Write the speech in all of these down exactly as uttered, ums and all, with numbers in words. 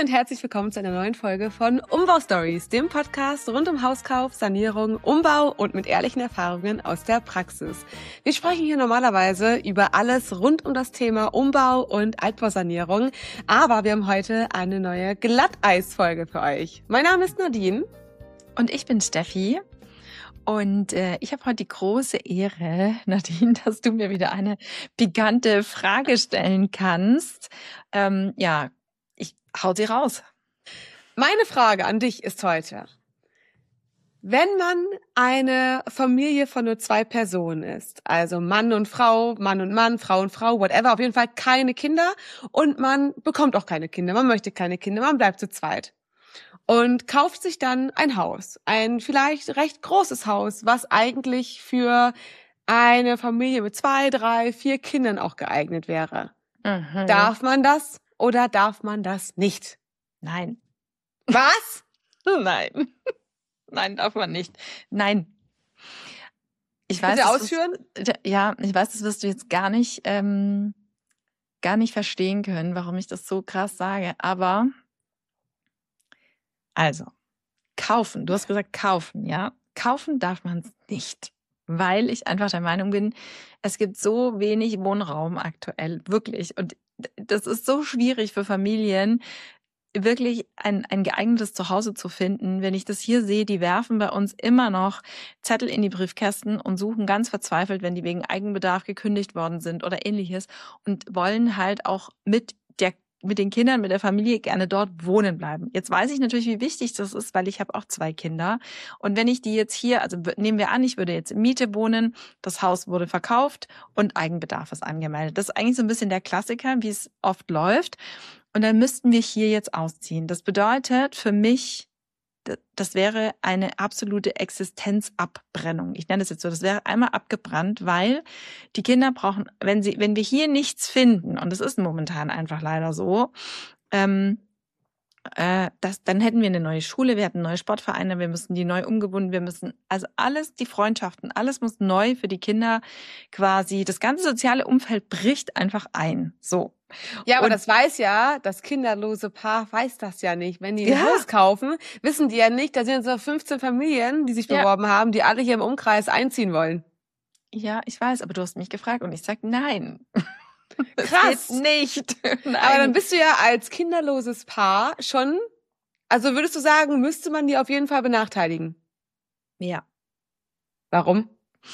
und herzlich willkommen zu einer neuen Folge von Umbau Stories, dem Podcast rund um Hauskauf, Sanierung, Umbau und mit ehrlichen Erfahrungen aus der Praxis. Wir sprechen hier normalerweise über alles rund um das Thema Umbau und Altbausanierung, aber wir haben heute eine neue Glatteis-Folge für euch. Mein Name ist Nadine. Und ich bin Steffi. Und äh, ich habe heute die große Ehre, Nadine, dass du mir wieder eine pikante Frage stellen kannst. Ähm, ja, ich hau sie raus. Meine Frage an dich ist heute: Wenn man eine Familie von nur zwei Personen ist, also Mann und Frau, Mann und Mann, Frau und Frau, whatever, auf jeden Fall keine Kinder und man bekommt auch keine Kinder, man möchte keine Kinder, man bleibt zu zweit. Und kauft sich dann ein Haus, ein vielleicht recht großes Haus, was eigentlich für eine Familie mit zwei, drei, vier Kindern auch geeignet wäre. Mhm. Darf man das oder darf man das nicht? Nein. Was? Nein. Nein, darf man nicht. Nein. Ich weiß, Bitte ausführen? Das, ja, ich weiß, das wirst du jetzt gar nicht, ähm, gar nicht verstehen können, warum ich das so krass sage, aber Also, kaufen. Du hast gesagt kaufen, ja? Kaufen darf man es nicht, weil ich einfach der Meinung bin, es gibt so wenig Wohnraum aktuell, wirklich. Und das ist so schwierig für Familien, wirklich ein, ein geeignetes Zuhause zu finden. Wenn ich das hier sehe, die werfen bei uns immer noch Zettel in die Briefkästen und suchen ganz verzweifelt, wenn die wegen Eigenbedarf gekündigt worden sind oder ähnliches und wollen halt auch mit der mit den Kindern, mit der Familie gerne dort wohnen bleiben. Jetzt weiß ich natürlich, wie wichtig das ist, weil ich habe auch zwei Kinder. Und wenn ich die jetzt hier, also nehmen wir an, ich würde jetzt in Miete wohnen, das Haus wurde verkauft und Eigenbedarf ist angemeldet. Das ist eigentlich so ein bisschen der Klassiker, wie es oft läuft. Und dann müssten wir hier jetzt ausziehen. Das bedeutet für mich, das wäre eine absolute Existenzabbrennung. Ich nenne das jetzt so, das wäre einmal abgebrannt, weil die Kinder brauchen, wenn sie, wenn wir hier nichts finden, und das ist momentan einfach leider so, ähm, äh, das, dann hätten wir eine neue Schule, wir hätten neue Sportvereine, wir müssen die neu umgebunden, wir müssen, also alles, die Freundschaften, alles muss neu für die Kinder quasi, das ganze soziale Umfeld bricht einfach ein, so. Ja, aber und das weiß ja, das kinderlose Paar weiß das ja nicht. Wenn die ein ja. Haus kaufen, wissen die ja nicht, da sind so fünfzehn Familien, die sich beworben ja. haben, die alle hier im Umkreis einziehen wollen. Ja, ich weiß, aber du hast mich gefragt und ich sag nein. Krass. Das geht nicht. Nein. Aber dann bist du ja als kinderloses Paar schon, also würdest du sagen, müsste man die auf jeden Fall benachteiligen? Ja. Warum?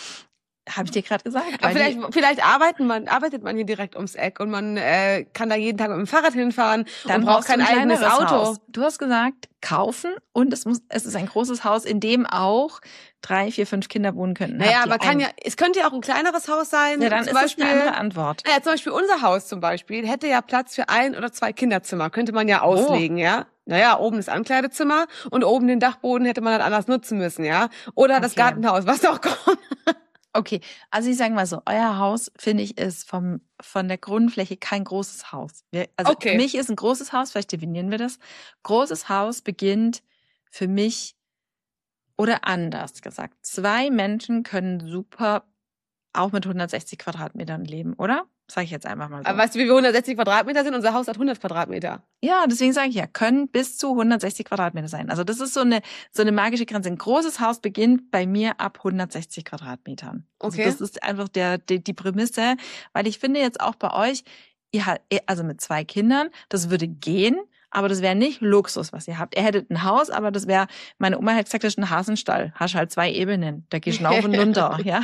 Habe ich dir gerade gesagt. Aber vielleicht, vielleicht arbeiten man, arbeitet man hier direkt ums Eck und man äh, kann da jeden Tag mit dem Fahrrad hinfahren Dann und braucht kein ein eigenes Auto. Haus. Du hast gesagt, kaufen und es muss, es ist ein großes Haus, in dem auch drei, vier, fünf Kinder wohnen könnten. Naja, aber kann ja, es könnte ja auch ein kleineres Haus sein. Ja, dann zum ist Beispiel, das eine andere Antwort. Naja, zum Beispiel unser Haus zum Beispiel hätte ja Platz für ein oder zwei Kinderzimmer, könnte man ja auslegen, oh. ja. Naja, oben das Ankleidezimmer und oben den Dachboden hätte man halt anders nutzen müssen, ja. Oder okay. Das Gartenhaus, was auch kommt. Okay, also ich sage mal so, euer Haus, finde ich, ist vom von der Grundfläche kein großes Haus. Wir, also okay. Für mich ist ein großes Haus, vielleicht definieren wir das, großes Haus beginnt für mich, oder anders gesagt, zwei Menschen können super auch mit hundertsechzig Quadratmetern leben, oder? Sage ich jetzt einfach mal so. Aber weißt du, wie wir hundertsechzig Quadratmeter sind? Unser Haus hat hundert Quadratmeter. Ja, deswegen sage ich ja, können bis zu hundertsechzig Quadratmeter sein. Also das ist so eine so eine magische Grenze. Ein großes Haus beginnt bei mir ab hundertsechzig Quadratmetern. Okay. Also das ist einfach der die, die Prämisse, weil ich finde jetzt auch bei euch, ihr habt, also mit zwei Kindern, das würde gehen, aber das wäre nicht Luxus, was ihr habt. Ihr hättet ein Haus, aber das wäre, meine Oma hat gesagt, das ist ein Hasenstall. Hast halt zwei Ebenen. Da gehst du rauf und runter, ja.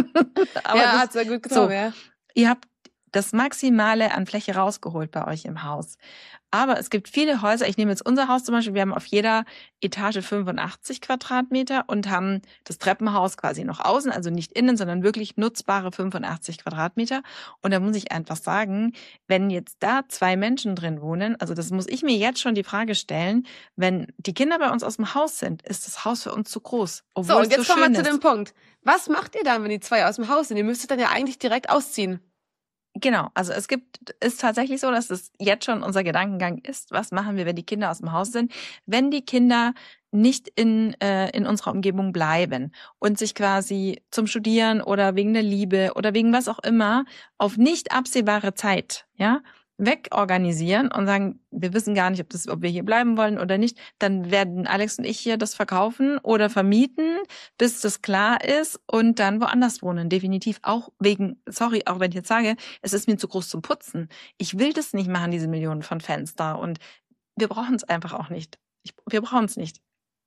Aber ja, das, hat's ja gut getan, so, ja. Ihr habt das Maximale an Fläche rausgeholt bei euch im Haus. Aber es gibt viele Häuser, ich nehme jetzt unser Haus zum Beispiel, wir haben auf jeder Etage fünfundachtzig Quadratmeter und haben das Treppenhaus quasi noch außen, also nicht innen, sondern wirklich nutzbare fünfundachtzig Quadratmeter. Und da muss ich einfach sagen, wenn jetzt da zwei Menschen drin wohnen, also das muss ich mir jetzt schon die Frage stellen, wenn die Kinder bei uns aus dem Haus sind, ist das Haus für uns zu groß. So, und jetzt so kommen wir zu dem Punkt. Was macht ihr dann, wenn die zwei aus dem Haus sind? Ihr müsstet dann ja eigentlich direkt ausziehen. Genau, also es gibt, ist tatsächlich so, dass es jetzt schon unser Gedankengang ist, was machen wir, wenn die Kinder aus dem Haus sind, wenn die Kinder nicht in äh, in unserer Umgebung bleiben und sich quasi zum Studieren oder wegen der Liebe oder wegen was auch immer auf nicht absehbare Zeit, ja, wegorganisieren und sagen, wir wissen gar nicht, ob, das, ob wir hier bleiben wollen oder nicht, dann werden Alex und ich hier das verkaufen oder vermieten, bis das klar ist und dann woanders wohnen. Definitiv auch wegen, sorry, auch wenn ich jetzt sage, es ist mir zu groß zum Putzen. Ich will das nicht machen, diese Millionen von Fenster und wir brauchen es einfach auch nicht. Ich, wir brauchen es nicht.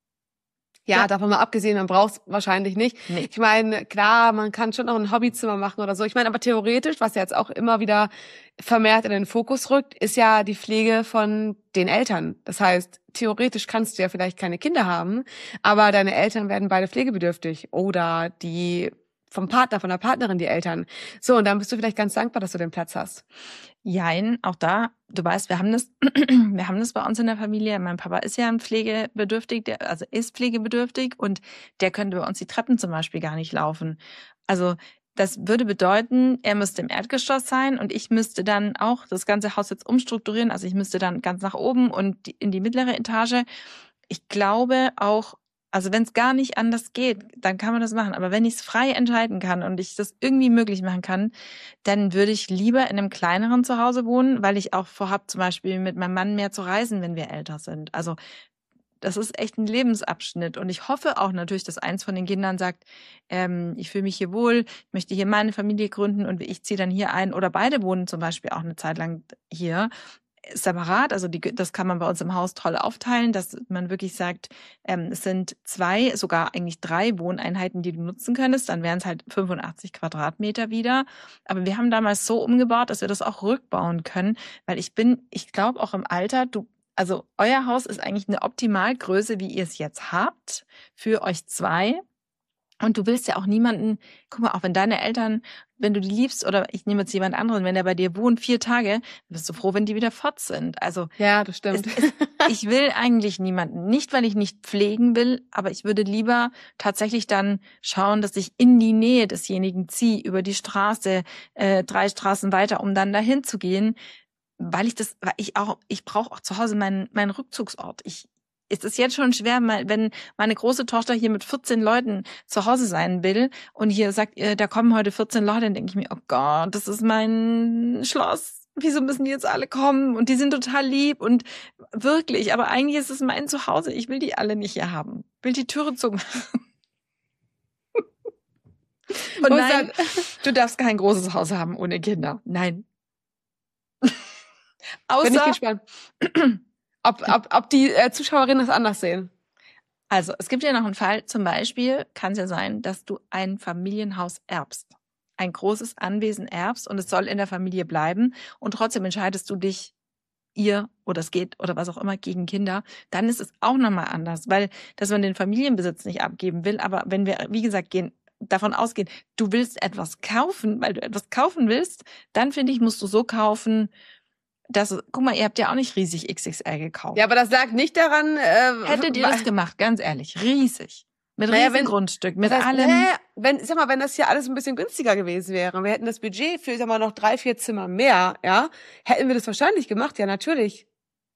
Ja, Ja. davon mal abgesehen, man braucht es wahrscheinlich nicht. Nee. Ich meine, klar, man kann schon noch ein Hobbyzimmer machen oder so. Ich meine, aber theoretisch, was ja jetzt auch immer wieder vermehrt in den Fokus rückt, ist ja die Pflege von den Eltern. Das heißt, theoretisch kannst du ja vielleicht keine Kinder haben, aber deine Eltern werden beide pflegebedürftig oder die vom Partner, von der Partnerin, die Eltern. So, und dann bist du vielleicht ganz dankbar, dass du den Platz hast. Jein, auch da, du weißt, wir haben das, wir haben das bei uns in der Familie. Mein Papa ist ja pflegebedürftig, der, also ist pflegebedürftig und der könnte bei uns die Treppen zum Beispiel gar nicht laufen. Also das würde bedeuten, er müsste im Erdgeschoss sein und ich müsste dann auch das ganze Haus jetzt umstrukturieren. Also ich müsste dann ganz nach oben und die, in die mittlere Etage. Ich glaube auch, also wenn es gar nicht anders geht, dann kann man das machen. Aber wenn ich es frei entscheiden kann und ich das irgendwie möglich machen kann, dann würde ich lieber in einem kleineren Zuhause wohnen, weil ich auch vorhab, zum Beispiel mit meinem Mann mehr zu reisen, wenn wir älter sind. Also das ist echt ein Lebensabschnitt. Und ich hoffe auch natürlich, dass eins von den Kindern sagt, ähm, ich fühle mich hier wohl, ich möchte hier meine Familie gründen und ich ziehe dann hier ein. Oder beide wohnen zum Beispiel auch eine Zeit lang hier. Separat, also die, das kann man bei uns im Haus toll aufteilen, dass man wirklich sagt, ähm, es sind zwei, sogar eigentlich drei Wohneinheiten, die du nutzen könntest, dann wären es halt fünfundachtzig Quadratmeter wieder. Aber wir haben damals so umgebaut, dass wir das auch rückbauen können, weil ich bin, ich glaube auch im Alter, du, also euer Haus ist eigentlich eine Optimalgröße, wie ihr es jetzt habt, für euch zwei. Und du willst ja auch niemanden, guck mal, auch wenn deine Eltern, wenn du die liebst oder ich nehme jetzt jemand anderen, wenn der bei dir wohnt vier Tage, bist du froh, wenn die wieder fort sind. Also ja, das stimmt. Es, es, ich will eigentlich niemanden, nicht weil ich nicht pflegen will, aber ich würde lieber tatsächlich dann schauen, dass ich in die Nähe desjenigen ziehe, über die Straße, äh, drei Straßen weiter, um dann dahin zu gehen, weil ich das, weil ich auch, ich brauche auch zu Hause meinen meinen Rückzugsort. Ich Es ist jetzt schon schwer, wenn meine große Tochter hier mit vierzehn Leuten zu Hause sein will und hier sagt, da kommen heute vierzehn Leute, dann denke ich mir, oh Gott, das ist mein Schloss. Wieso müssen die jetzt alle kommen? Und die sind total lieb und wirklich, aber eigentlich ist es mein Zuhause. Ich will die alle nicht hier haben. Ich will die Türe zumachen. Und nein, du darfst kein großes Haus haben ohne Kinder. Nein. Außer, bin ich gespannt. Ob, ob, ob die äh, Zuschauerinnen das anders sehen. Also, es gibt ja noch einen Fall, zum Beispiel kann es ja sein, dass du ein Familienhaus erbst. Ein großes Anwesen erbst und es soll in der Familie bleiben und trotzdem entscheidest du dich, ihr oder es geht oder was auch immer gegen Kinder, dann ist es auch nochmal anders, weil, dass man den Familienbesitz nicht abgeben will, aber wenn wir, wie gesagt, gehen, davon ausgehen, du willst etwas kaufen, weil du etwas kaufen willst, dann finde ich, musst du so kaufen, Das, guck mal, ihr habt ja auch nicht riesig X X L gekauft. Ja, aber das lag nicht daran... Äh, Hättet ihr das gemacht, ganz ehrlich, riesig. Mit naja, riesen wenn, Grundstück, mit das heißt, allem. Naja, wenn, sag mal, wenn das hier alles ein bisschen günstiger gewesen wäre, wir hätten das Budget für, sag mal, noch drei, vier Zimmer mehr, ja, hätten wir das wahrscheinlich gemacht, ja, natürlich.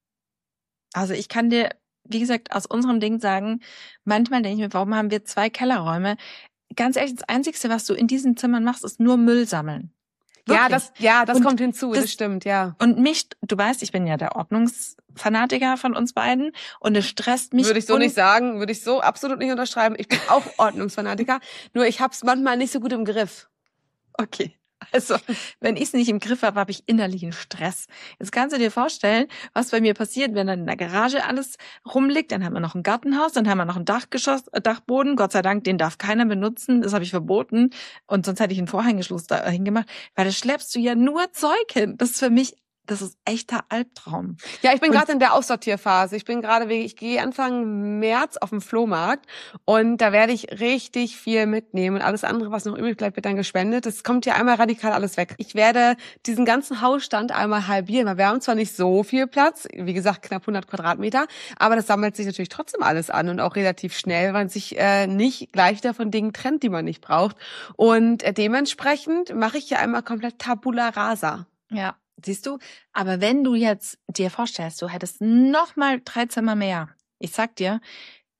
Also ich kann dir, wie gesagt, aus unserem Ding sagen, manchmal denke ich mir, warum haben wir zwei Kellerräume? Ganz ehrlich, das Einzige, was du in diesen Zimmern machst, ist nur Müll sammeln. Wirklich. Ja, das, ja, das und kommt hinzu, das, das stimmt, ja. Und mich, du weißt, ich bin ja der Ordnungsfanatiker von uns beiden und es stresst mich. Würde ich so und nicht sagen, würde ich so absolut nicht unterschreiben. Ich bin auch Ordnungsfanatiker, nur ich hab's manchmal nicht so gut im Griff. Okay. Also, wenn ich es nicht im Griff habe, habe ich innerlichen Stress. Jetzt kannst du dir vorstellen, was bei mir passiert, wenn dann in der Garage alles rumliegt. Dann haben wir noch ein Gartenhaus, dann haben wir noch ein Dachgeschoss, äh, Dachboden. Gott sei Dank, den darf keiner benutzen. Das habe ich verboten. Und sonst hätte ich einen Vorhängeschluss da hingemacht. Weil da schleppst du ja nur Zeug hin. Das ist für mich, das ist echter Albtraum. Ja, ich bin gerade in der Aussortierphase. Ich bin gerade, ich gehe Anfang März auf den Flohmarkt und da werde ich richtig viel mitnehmen und alles andere, was noch übrig bleibt, wird dann gespendet. Das kommt ja einmal radikal alles weg. Ich werde diesen ganzen Hausstand einmal halbieren, weil wir haben zwar nicht so viel Platz, wie gesagt knapp hundert Quadratmeter, aber das sammelt sich natürlich trotzdem alles an und auch relativ schnell, weil man sich äh, nicht gleich wieder von Dingen trennt, die man nicht braucht. Und äh, dementsprechend mache ich ja einmal komplett Tabula Rasa. Ja. Siehst du, aber wenn du jetzt dir vorstellst, du hättest noch mal drei Zimmer mehr, ich sag dir,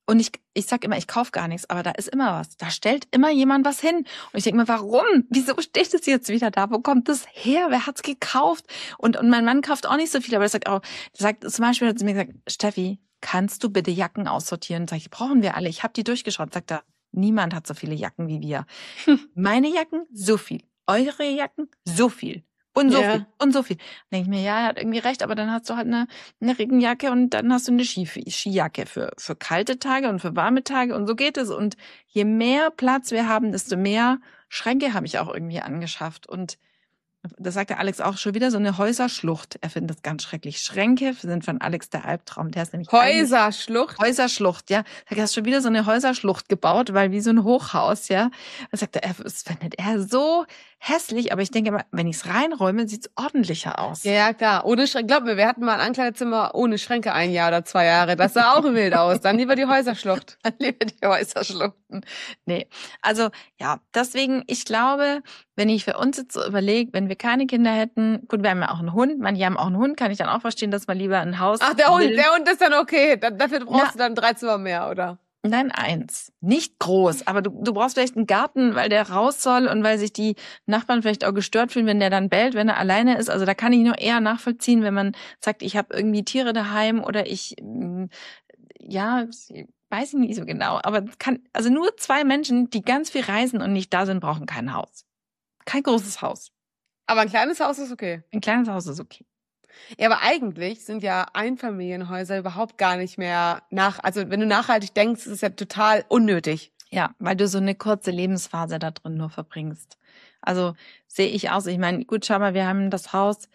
Und ich, ich sag immer, ich kaufe gar nichts, aber da ist immer was. Da stellt immer jemand was hin. Und ich denke mir, warum? Wieso steht es jetzt wieder da? Wo kommt das her? Wer hat's gekauft? Und, und mein Mann kauft auch nicht so viel, aber er sagt auch, er sagt zum Beispiel, hat er zu mir gesagt, Steffi, kannst du bitte Jacken aussortieren? Sag ich, brauchen wir alle. Ich habe die durchgeschaut. Sagt er, niemand hat so viele Jacken wie wir. Meine Jacken, so viel. Eure Jacken, so viel. Und so Ja. viel, und so viel. Dann denke ich mir, ja, er hat irgendwie recht, aber dann hast du halt eine, eine Regenjacke und dann hast du eine Ski, Skijacke für, für kalte Tage und für warme Tage und so geht es. Und je mehr Platz wir haben, desto mehr Schränke habe ich auch irgendwie angeschafft. Und das sagt der Alex auch schon wieder, so eine Häuserschlucht. Er findet das ganz schrecklich. Schränke sind von Alex der Albtraum. Der ist nämlich Häuserschlucht? Häuserschlucht, ja. Er hat schon wieder so eine Häuserschlucht gebaut, weil wie so ein Hochhaus, ja. Da sagt er, das findet er so hässlich, aber ich denke immer, wenn ich es reinräume, sieht es ordentlicher aus. Ja, ja, klar. Ohne Schränke. Glaub mir, wir hatten mal ein Ankleidezimmer ohne Schränke ein Jahr oder zwei Jahre. Das sah auch wild aus. Dann lieber die Häuserschlucht. Dann lieber die Häuserschluchten. Nee. Also, ja, deswegen, ich glaube, wenn ich für uns jetzt so überlege, wenn wir keine Kinder hätten, gut, wir haben ja auch einen Hund, manche haben auch einen Hund, kann ich dann auch verstehen, dass man lieber ein Haus Ach, der Hund, will. der Hund ist dann okay. Da, dafür brauchst Ja. du dann drei Zimmer mehr, oder? Nein, eins. Nicht groß, aber du, du brauchst vielleicht einen Garten, weil der raus soll und weil sich die Nachbarn vielleicht auch gestört fühlen, wenn der dann bellt, wenn er alleine ist. Also da kann ich nur eher nachvollziehen, wenn man sagt, ich habe irgendwie Tiere daheim oder ich, mm, ja, weiß ich nicht so genau. Aber kann, also nur zwei Menschen, die ganz viel reisen und nicht da sind, brauchen kein Haus. Kein großes Haus. Aber ein kleines Haus ist okay. Ein kleines Haus ist okay. Ja, aber eigentlich sind ja Einfamilienhäuser überhaupt gar nicht mehr nach, also wenn du nachhaltig denkst, ist es ja total unnötig. Ja, weil du so eine kurze Lebensphase da drin nur verbringst. Also sehe ich aus. Ich meine, gut, schau mal, wir haben das Haus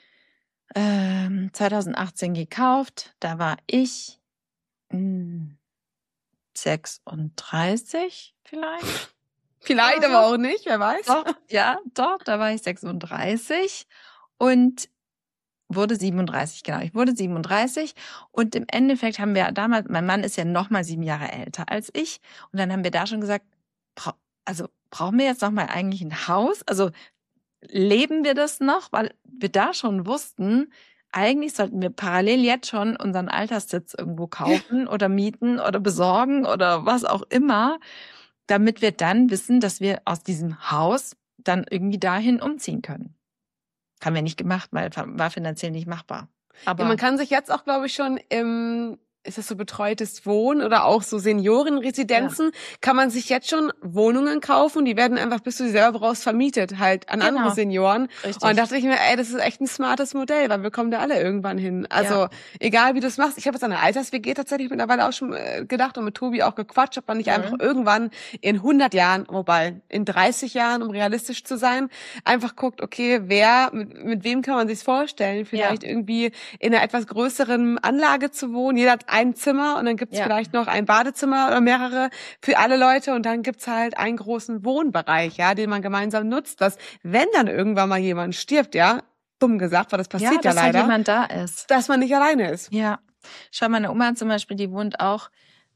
ähm, zwanzig achtzehn gekauft. Da war ich mh, sechsunddreißig vielleicht. Vielleicht, Also, aber auch nicht, wer weiß. Doch, ja, doch, da war ich sechsunddreißig und wurde siebenunddreißig, genau. Ich wurde siebenunddreißig und im Endeffekt haben wir damals, mein Mann ist ja noch mal sieben Jahre älter als ich und dann haben wir da schon gesagt, bra- also brauchen wir jetzt noch mal eigentlich ein Haus? Also leben wir das noch? Weil wir da schon wussten, eigentlich sollten wir parallel jetzt schon unseren Alterssitz irgendwo kaufen oder mieten oder besorgen oder was auch immer, damit wir dann wissen, dass wir aus diesem Haus dann irgendwie dahin umziehen können. Haben wir nicht gemacht, weil war finanziell nicht machbar. Aber Ja, man kann sich jetzt auch, glaube ich, schon im, ist das so betreutes Wohnen oder auch so Seniorenresidenzen, kann man sich jetzt schon Wohnungen kaufen. Die werden einfach, bis du sie selber brauchst, vermietet halt an Genau. andere Senioren. richtig. Und dann dachte ich mir, ey, das ist echt ein smartes Modell, weil wir kommen da alle irgendwann hin. Also Ja. egal, wie du es machst. Ich habe jetzt an eine Alters-W G tatsächlich mittlerweile auch schon äh, gedacht und mit Tobi auch gequatscht, ob man nicht Mhm. einfach irgendwann in hundert Jahren, wobei in dreißig Jahren, um realistisch zu sein, einfach guckt, okay, wer, mit, mit wem kann man sich's vorstellen? Vielleicht irgendwie in einer etwas größeren Anlage zu wohnen. Jeder hat ein Zimmer und dann gibt's Ja. vielleicht noch ein Badezimmer oder mehrere für alle Leute und dann gibt's halt einen großen Wohnbereich, ja, den man gemeinsam nutzt, dass wenn dann irgendwann mal jemand stirbt, ja, dumm gesagt, weil das passiert ja, dass halt leider, jemand da ist. dass man nicht alleine ist. Ja. Schau, meine Oma zum Beispiel, die wohnt auch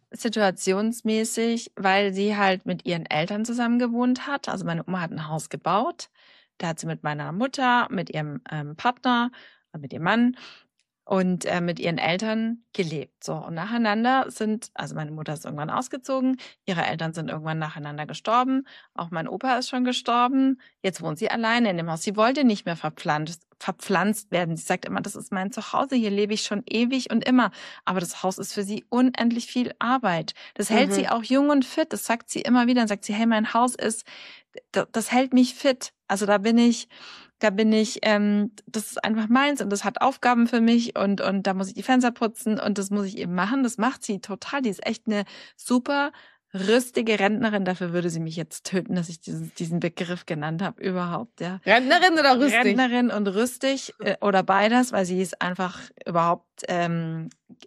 situationsmäßig, weil sie halt mit ihren Eltern zusammen gewohnt hat. Also meine Oma hat ein Haus gebaut. Da hat sie mit meiner Mutter, mit ihrem ähm, Partner, äh, mit ihrem Mann und äh, mit ihren Eltern gelebt. So, und nacheinander sind, also meine Mutter ist irgendwann ausgezogen, ihre Eltern sind irgendwann nacheinander gestorben, auch mein Opa ist schon gestorben, jetzt wohnt sie alleine in dem Haus. Sie wollte nicht mehr verpflanzt, verpflanzt werden. Sie sagt immer, das ist mein Zuhause, hier lebe ich schon ewig und immer. Aber das Haus ist für sie unendlich viel Arbeit. Das hält Mhm. sie auch jung und fit, das sagt sie immer wieder. Dann sagt sie, hey, mein Haus ist, das, das hält mich fit. Also da bin ich, da bin ich, ähm, das ist einfach meins und das hat Aufgaben für mich und und da muss ich die Fenster putzen und das muss ich eben machen. Das macht sie total. Die ist echt eine super rüstige Rentnerin. Dafür würde sie mich jetzt töten, dass ich diesen, diesen Begriff genannt habe überhaupt. Ja. Rentnerin oder rüstig? Rentnerin und rüstig äh, oder beides, weil sie ist einfach überhaupt, ähm,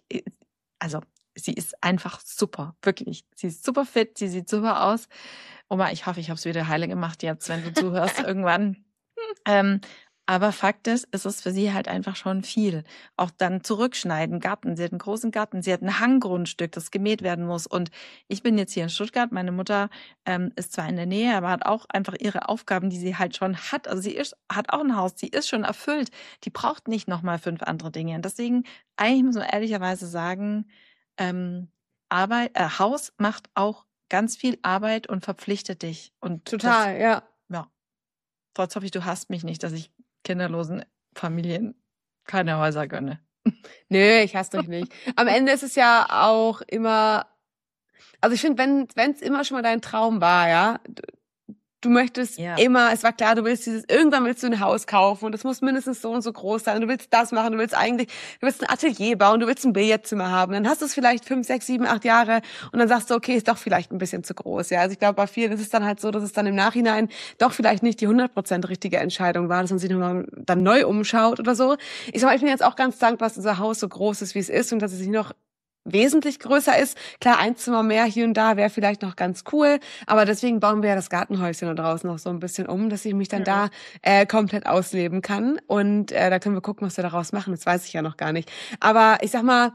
also sie ist einfach super, wirklich. Sie ist super fit, sie sieht super aus. Oma, ich hoffe, ich habe es wieder heile gemacht jetzt, wenn du zuhörst irgendwann. Ähm, aber Fakt ist, ist es für sie halt einfach schon viel. Auch dann zurückschneiden, Garten. Sie hat einen großen Garten, sie hat ein Hanggrundstück, das gemäht werden muss. Und ich bin jetzt hier in Stuttgart. Meine Mutter ähm, ist zwar in der Nähe, aber hat auch einfach ihre Aufgaben, die sie halt schon hat. Also sie ist, hat auch ein Haus, sie ist schon erfüllt. Die braucht nicht nochmal fünf andere Dinge. Und deswegen, eigentlich muss man ehrlicherweise sagen, ähm, Arbeit, äh, Haus macht auch ganz viel Arbeit und verpflichtet dich. Und Total, das, ja. ja. Trotz hoffe ich, du hasst mich nicht, dass ich kinderlosen Familien keine Häuser gönne. Nö, ich hasse dich nicht. Am Ende ist es ja auch immer, also ich finde, wenn wenn es immer schon mal dein Traum war, ja, du, du möchtest Ja. immer, es war klar, du willst dieses, irgendwann willst du ein Haus kaufen und das muss mindestens so und so groß sein und du willst das machen, du willst eigentlich, du willst ein Atelier bauen, du willst ein Billardzimmer haben, dann hast du es vielleicht fünf, sechs, sieben, acht Jahre und dann sagst du, okay, ist doch vielleicht ein bisschen zu groß, ja. Also ich glaube, bei vielen ist es dann halt so, dass es dann im Nachhinein doch vielleicht nicht die hundert Prozent richtige Entscheidung war, dass man sich nochmal dann neu umschaut oder so. Ich sag mal, ich bin jetzt auch ganz dankbar, dass unser Haus so groß ist, wie es ist und dass es sich noch wesentlich größer ist. Klar, ein Zimmer mehr hier und da wäre vielleicht noch ganz cool, aber deswegen bauen wir ja das Gartenhäuschen da draußen noch so ein bisschen um, dass ich mich dann Ja. da äh, komplett ausleben kann und äh, da können wir gucken, was wir daraus machen. Das weiß ich ja noch gar nicht. Aber ich sag mal,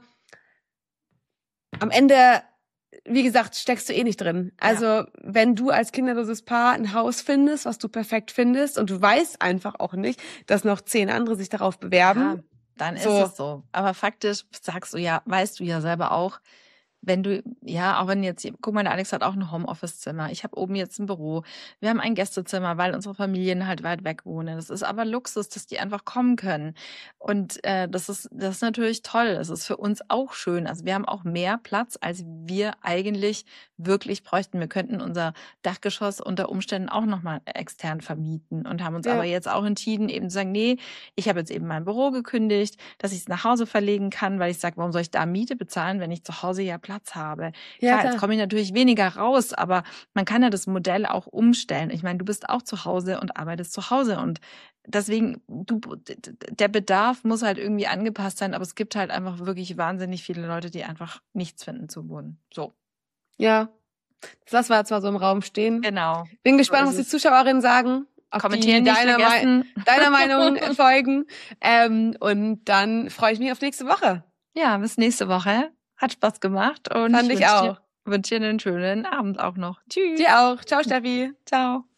am Ende, wie gesagt, steckst du eh nicht drin. Also ja. Wenn du als kinderloses Paar ein Haus findest, was du perfekt findest und du weißt einfach auch nicht, dass noch zehn andere sich darauf bewerben, ja. Dann ist so. es so. Aber faktisch sagst du ja, weißt du ja selber auch, wenn du, ja, auch wenn jetzt, guck mal, der Alex hat auch ein Homeoffice-Zimmer. Ich habe oben jetzt ein Büro. Wir haben ein Gästezimmer, weil unsere Familien halt weit weg wohnen. Das ist aber Luxus, dass die einfach kommen können. Und äh, das ist, das ist natürlich toll. Das ist für uns auch schön. Also wir haben auch mehr Platz, als wir eigentlich wirklich bräuchten. Wir könnten unser Dachgeschoss unter Umständen auch nochmal extern vermieten und haben uns Ja. aber jetzt auch entschieden, eben zu sagen, nee, ich habe jetzt eben mein Büro gekündigt, dass ich es nach Hause verlegen kann, weil ich sage, warum soll ich da Miete bezahlen, wenn ich zu Hause ja Platz habe. Ja, klar, klar. jetzt komme ich natürlich weniger raus, aber man kann ja das Modell auch umstellen. Ich meine, du bist auch zu Hause und arbeitest zu Hause und deswegen, du, der Bedarf muss halt irgendwie angepasst sein, aber es gibt halt einfach wirklich wahnsinnig viele Leute, die einfach nichts finden zu wohnen. So. Ja, das lassen wir jetzt mal so im Raum stehen. Genau. Bin gespannt, So was die ist es. Zuschauerinnen sagen. Ob Kommentieren die nicht deiner, vergessen. Mei- deiner Meinung folgen. Ähm, und dann freue ich mich auf nächste Woche. Ja, bis nächste Woche. Hat Spaß gemacht und Fand ich wünsche auch. dir, wünsche dir einen schönen Abend auch noch. Tschüss. Dir auch. Ciao, Steffi. Ciao.